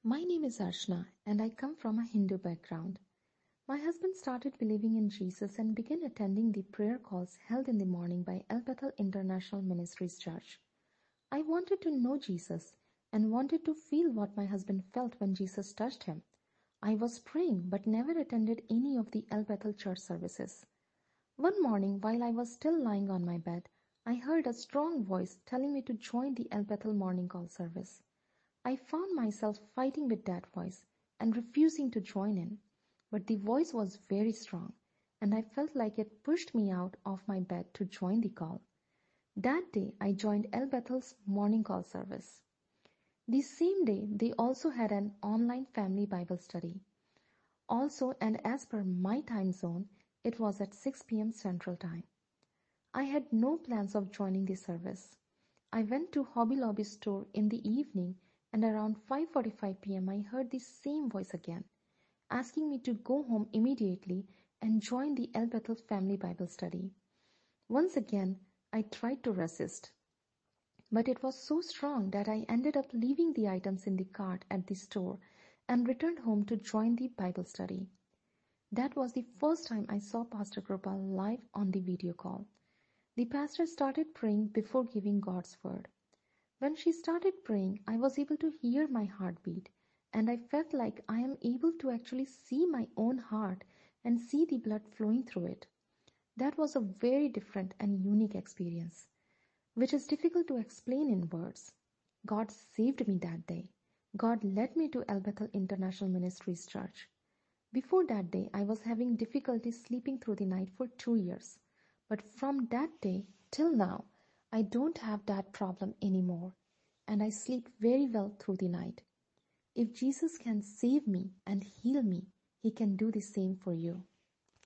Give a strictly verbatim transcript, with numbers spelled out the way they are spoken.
My name is Archana and I come from a Hindu background. My husband started believing in Jesus and began attending the prayer calls held in the morning by El Bethel International Ministries Church. I wanted to know Jesus and wanted to feel what my husband felt when Jesus touched him. I was praying but never attended any of the El Bethel church services. One morning, while I was still lying on my bed, I heard a strong voice telling me to join the El Bethel morning call service. I found myself fighting with that voice and refusing to join in, but the voice was very strong, and I felt like it pushed me out of my bed to join the call. That day, I joined El Bethel's morning call service. The same day, they also had an online family Bible study. Also, and as per my time zone, it was at six p.m. Central Time. I had no plans of joining the service. I went to Hobby Lobby store in the evening, and around five forty-five p.m. I heard the same voice again, asking me to go home immediately and join the El Bethel family Bible study. Once again, I tried to resist, but it was so strong that I ended up leaving the items in the cart at the store and returned home to join the Bible study. That was the first time I saw Pastor Gopal live on the video call. The pastor started praying before giving God's word. When she started praying, I was able to hear my heartbeat, and I felt like I am able to actually see my own heart and see the blood flowing through it. That was a very different and unique experience, which is difficult to explain in words. God saved me that day. God led me to El Bethel International Ministries Church. Before that day, I was having difficulty sleeping through the night for two years. But from that day till now, I don't have that problem anymore, and I sleep very well through the night. If Jesus can save me and heal me, He can do the same for you.